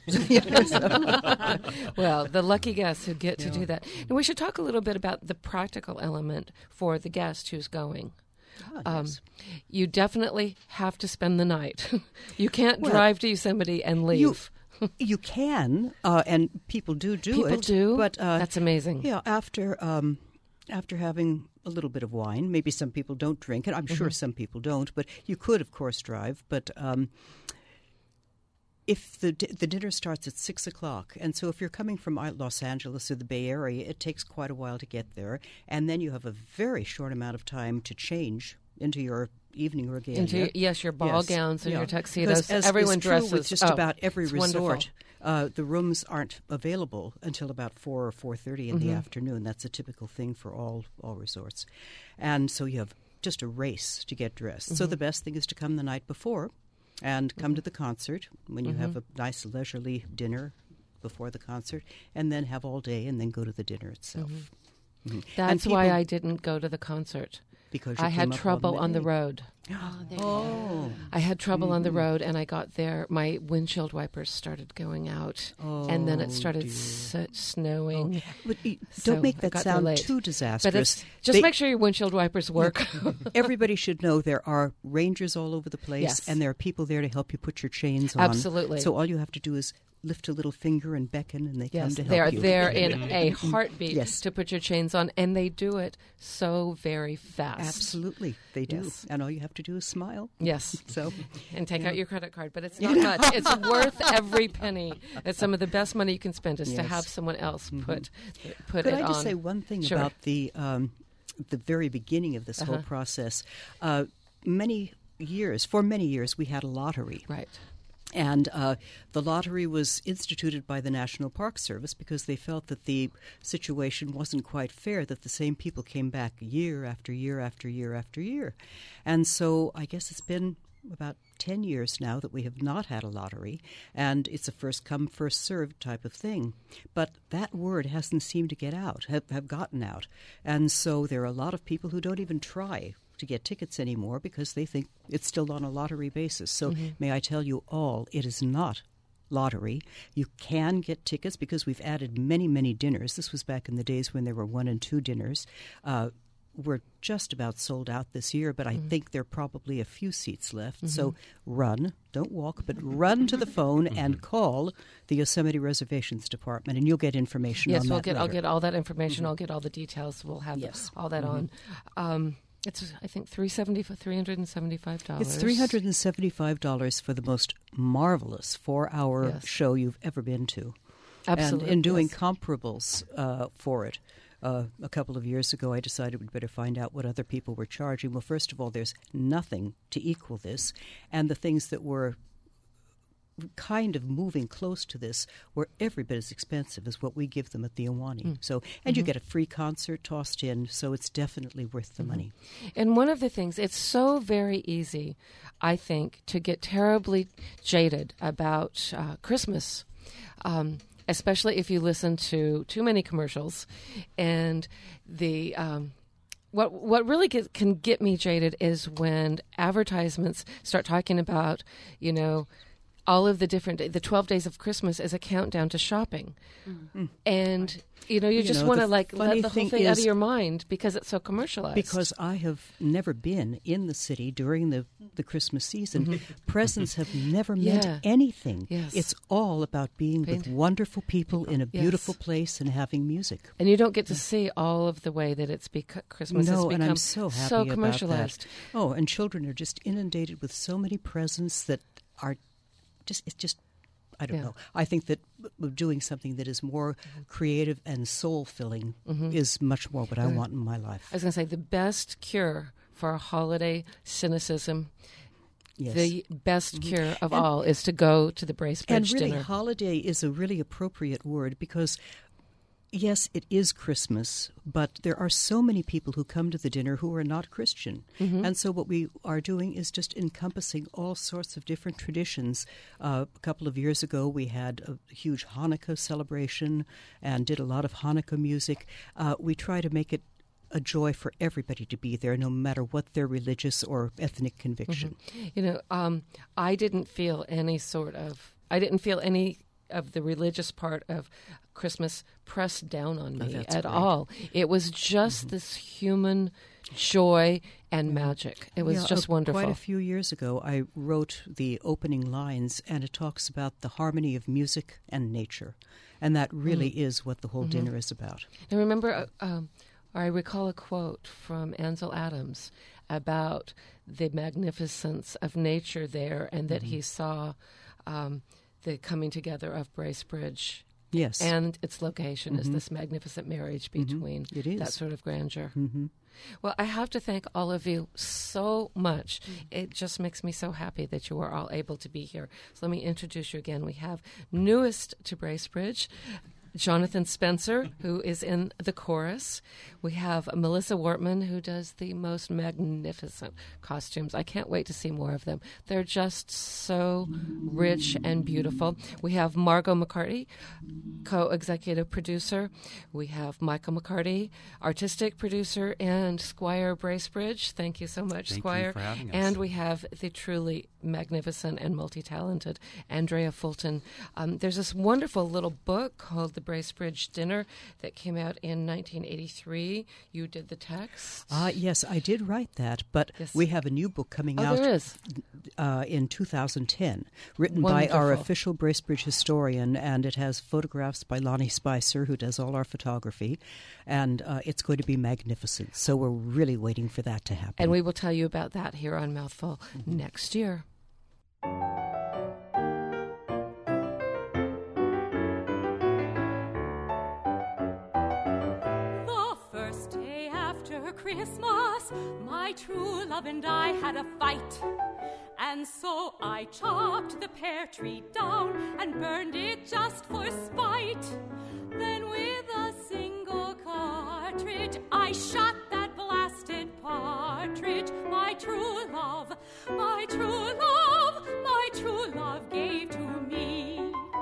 Well, the lucky guests who get to Yeah. do that. And we should talk a little bit about the practical element for the guest who's going. Ah, um, yes. You definitely have to spend the night. You can't Well, drive to Yosemite and leave. You, you can, uh, and people do do People it. do? But uh, That's amazing. Yeah, after um, after having a little bit of wine, maybe some people don't drink, and I'm sure Mhm. some people don't. But you could, of course, drive. But um, if the di- the dinner starts at six o'clock, and so if you're coming from out Los Angeles or the Bay Area, it takes quite a while to get there, and then you have a very short amount of time to change into your evening regalia. Into- yes, your ball gowns and your tuxedos. Because as Everyone is true with dresses. just Oh, about every it's resort. wonderful. Uh, the rooms aren't available until about four or four thirty in the Mhm. afternoon. That's a typical thing for all all resorts, and so you have just a race to get dressed. So Mhm. the best thing is to come the night before, and come Mhm. to the concert when you Mhm. have a nice leisurely dinner before the concert, and then have all day, and then go to the dinner itself. Mhm. And That's why people- I didn't go to the concert. Because you I came had up all trouble on the night. road. Oh, there Oh. I had trouble on the Mhm. road, and I got there. My windshield wipers started going out, and then Oh, it started dear. s- snowing. But you- So don't make I that got there sound late. too But disastrous. it's, just They- make sure your windshield wipers work. Everybody should know there are rangers all over the place, Yes. and there are people there to help you put your chains on. Absolutely. So all you have to do is lift a little finger and becken, and they come Yes, to help they are you. there in a heartbeat Yes. to put your chains on, and they do it so very fast. Absolutely, they do. Yes. And all you have to do is smile. Yes. So, and take yeah. out your credit card, but it's not much. It's worth every penny. It's some of the best money you can spend is to Yes. have someone else Mhm. put put Could it I just on. say one thing Sure. about the um, the very beginning of this whole Uh-huh. process? Uh, many years, for many years, we had a lottery. Right. And uh, the lottery was instituted by the National Park Service because they felt that the situation wasn't quite fair, that the same people came back year after year after year after year. And so I guess it's been about ten years now that we have not had a lottery, and it's a first-come, first-served type of thing. But that word hasn't seemed to get out, have, have gotten out. And so there are a lot of people who don't even try to get tickets anymore because they think it's still on a lottery basis. So Mhm. may I tell you all, it is not lottery. You can get tickets because we've added many, many dinners. This was back in the days when there were one and two dinners. Uh, we're just about sold out this year, but I Mhm. think there are probably a few seats left. Mhm. So run, don't walk, but run to the phone and call the Yosemite Reservations Department, and you'll get information Yes, on we'll that get. I'll later. get all that information. Mhm. I'll get all the details. We'll have Yes. all that Mhm. on. Um, it's I think three seventy for three hundred and seventy five dollars. It's three hundred and seventy-five dollars for the most marvelous four-hour Yes. show you've ever been to. Absolutely, And in doing yes. comparables uh, for it, uh, a couple of years ago, I decided we'd better find out what other people were charging. Well, first of all, there's nothing to equal this, and the things that were kind of moving close to this were every bit as expensive as what we give them at the Awani. Mm. So, and you Mhm. get a free concert tossed in, so it's definitely worth the Mhm. money. And one of the things, it's so very easy, I think, to get terribly jaded about uh, Christmas, um, especially if you listen to too many commercials. And the um, what what really get, can get me jaded is when advertisements start talking about, you know, all of the different, the twelve days of Christmas is a countdown to shopping. Mm. And, you know, you, You just know, want the to, like, funny let the whole thing thing out of is- your mind because it's so commercialized. Because I have never been in the city during the, the Christmas season. Mhm. Presents have never meant Yeah. anything. Yes. It's all about being Paint- with wonderful people in a Yes. beautiful place and having music. And you don't get to see all of the way that it's beca- Christmas has no, become and I'm so happy so about commercialized. that. Oh, and children are just inundated with so many presents that are just, it's just, I don't Yeah. know. I think that b- doing something that is more creative and soul-filling Mhm. is much more what I Uh, want in my life. I was going to say the best cure for a holiday cynicism, Yes. the best Mhm. cure of And- all is to go to the Bracebridge And really, dinner. holiday is a really appropriate word because Yes, it is Christmas, but there are so many people who come to the dinner who are not Christian. Mm-hmm. And so what we are doing is just encompassing all sorts of different traditions. Uh, a couple of years ago, we had a huge Hanukkah celebration and did a lot of Hanukkah music. Uh, we try to make it a joy for everybody to be there, no matter what their religious or ethnic conviction. Mm-hmm. You know, um, I didn't feel any sort of, I didn't feel any of the religious part of Christmas pressed down on me oh, at great. all. It was just mm-hmm. this human joy and magic. It was yeah, just uh, wonderful. Quite a few years ago, I wrote the opening lines, and it talks about the harmony of music and nature. And that really mm. is what the whole mm-hmm. dinner is about. I remember, uh, um, I recall a quote from Ansel Adams about the magnificence of nature there, and that mm-hmm. he saw um, the coming together of Bracebridge. Yes. And its location mm-hmm. is this magnificent marriage between mm-hmm. it is. that sort of grandeur. Mm-hmm. Well, I have to thank all of you so much. It just makes me so happy that you are all able to be here. So let me introduce you again. We have newest to Bracebridge, Jonathan Spencer, who is in the chorus. We have Melissa Wortman, who does the most magnificent costumes. I can't wait to see more of them. They're just so rich and beautiful. We have Margot McCarty, co-executive producer. We have Michael McCarty, artistic producer, and Squire Bracebridge. Thank you so much, Thank Squire. you for having us. And we have the truly magnificent and multi-talented Andrea Fulton. Um, there's this wonderful little book called The Bracebridge Dinner that came out in nineteen eighty-three. You did the text. Uh, yes, I did write that, but yes. we have a new book coming oh, out there is. Uh, in two thousand ten, written Wonderful. by our official Bracebridge historian, and it has photographs by Lonnie Spicer, who does all our photography, and uh, it's going to be magnificent. So we're really waiting for that to happen. And we will tell you about that here on Mouthful mm-hmm. next year. The first day after Christmas, my true love and I had a fight. And so I chopped the pear tree down and burned it just for spite. Then with a single cartridge, I shot that blasted partridge. My true love, my true love, my true love gave to me.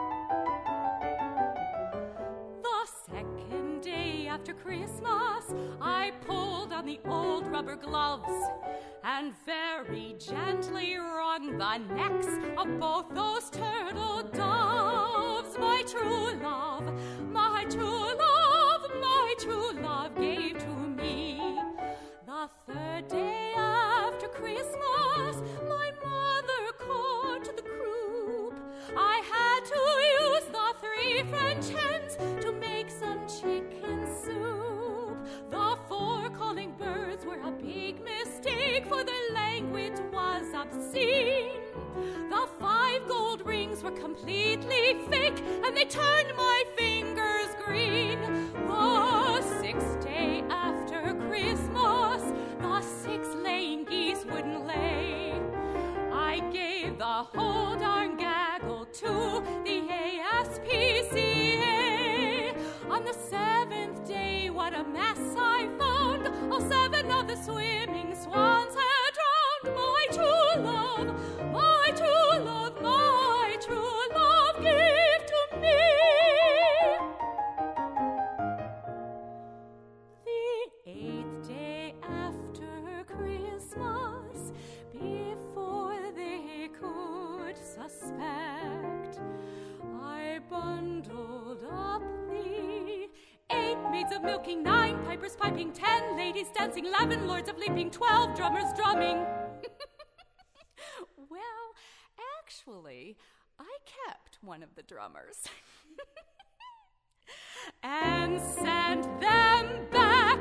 The second day after Christmas, I pulled on the old rubber gloves and very gently wrung the necks of both those turtle doves. My true love, my true love, my true love gave to me. The third day after Christmas, my mother caught the croup. I had to use the three French hens to make some chicken soup. The four calling birds were a big mistake, for their language was obscene. The five gold rings were completely fake, and they turned my fingers green. The sixth day after Christmas, the six laying geese wouldn't lay. I gave the whole darn gaggle to the A S P C A. On the seventh day, what a mess I found. All seven of the swimming swans had drowned. My true love, my true love, my true love gave to me. The eighth day after Christmas, before they could suspect, I bundled up the eight maids of milking, nine pipers piping, ten ladies dancing, eleven lords of leaping, twelve drummers drumming. Well, actually, I kept one of the drummers and sent them back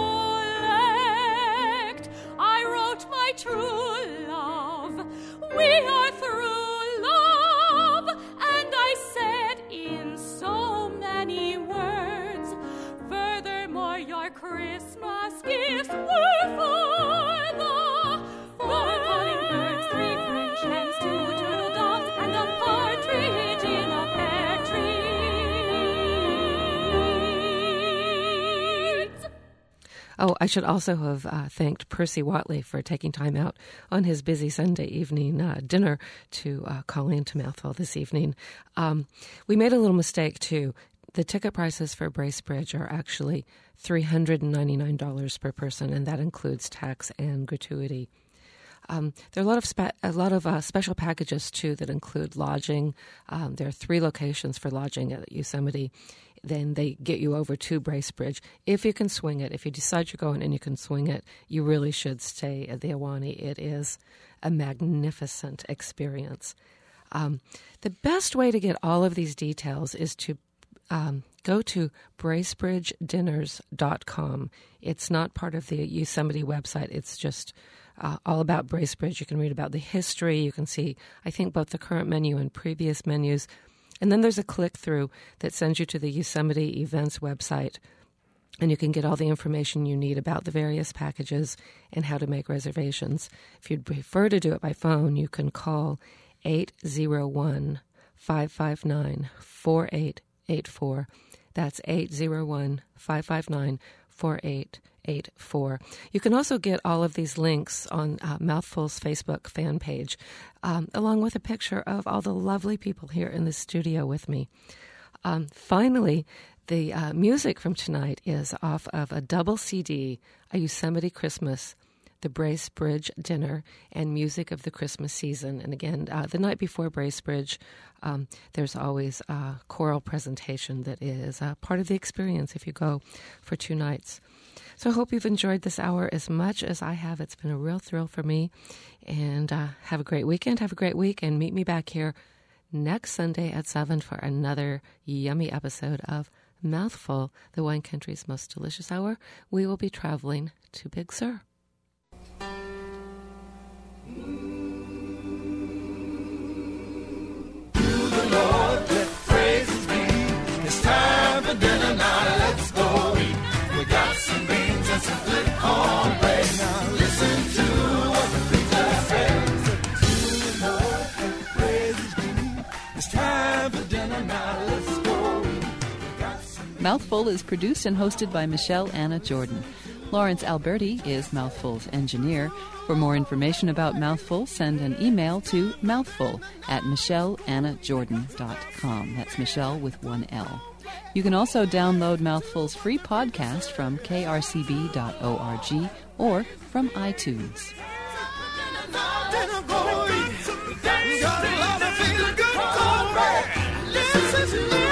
collect. I wrote my true love, we are through love, and I said in so many words, furthermore your Christmas gifts were for the four calling birds, three French hens, two turtle doves, and a partridge in a pear tree. Oh, I should also have uh, thanked Percy Watley for taking time out on his busy Sunday evening uh, dinner to uh, call in to Mouthful this evening. Um, we made a little mistake, too. The ticket prices for Bracebridge are actually three hundred ninety-nine dollars per person, and that includes tax and gratuity. Um, there are a lot of spe- a lot of uh, special packages, too, that include lodging. Um, there are three locations for lodging at Yosemite. Then they get you over to Bracebridge. If you can swing it, if you decide you're going and you can swing it, you really should stay at the Ahwahnee. It is a magnificent experience. Um, the best way to get all of these details is to um, go to bracebridge dinners dot com. It's not part of the Yosemite website. It's just uh, all about Bracebridge. You can read about the history. You can see, I think, both the current menu and previous menus. And then there's a click-through that sends you to the Yosemite Events website, and you can get all the information you need about the various packages and how to make reservations. If you'd prefer to do it by phone, you can call eight zero one, five five nine, four eight eight four. That's eight zero one, five five nine, four eight eight four. You can also get all of these links on uh, Mouthful's Facebook fan page, um, along with a picture of all the lovely people here in the studio with me. Um, finally, the uh, music from tonight is off of a double C D, A Yosemite Christmas, the Bracebridge Dinner, and Music of the Christmas Season. And again, uh, the night before Bracebridge, um, there's always a choral presentation that is uh, part of the experience if you go for two nights. So I hope you've enjoyed this hour as much as I have. It's been a real thrill for me. And uh, have a great weekend. Have a great week. And meet me back here next Sunday at seven for another yummy episode of Mouthful, the wine country's most delicious hour. We will be traveling to Big Sur. Lord, let praises be. It's time for dinner now. Let's go eat. We got some beans and some good cornbread. Now listen to what the preacher says. To the Lord, let praises be. It's time for dinner now. Let's go eat. We got some Mouthful is produced and hosted by Michelle Anna Jordan. Lawrence Alberti is Mouthful's engineer. For more information about Mouthful, send an email to mouthful at michelle anna jordan dot com. That's Michelle with one L. You can also download Mouthful's free podcast from k r c b dot org or from iTunes. Listen to